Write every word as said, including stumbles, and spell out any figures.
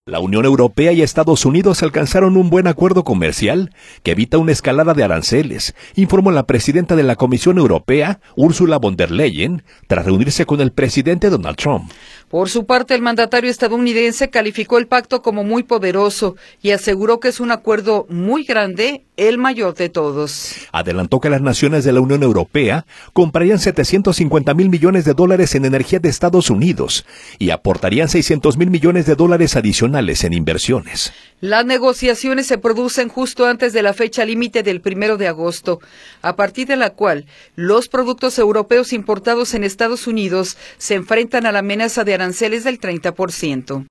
La Unión Europea y Estados Unidos alcanzaron un buen acuerdo comercial que evita una escalada de aranceles, informó la presidenta de la Comisión Europea, Ursula von der Leyen, tras reunirse con el presidente Donald Trump. Por su parte, el mandatario estadounidense calificó el pacto como muy poderoso y aseguró que es un acuerdo muy grande, el mayor de todos. Adelantó que las naciones de la Unión Europea comprarían setecientos cincuenta mil millones de dólares en energía de Estados Unidos y aportarían seiscientos mil millones de dólares adicionales en inversiones. Las negociaciones se producen justo antes de la fecha límite del primero de agosto, a partir de la cual los productos europeos importados en Estados Unidos se enfrentan a la amenaza de aranceles del treinta por ciento.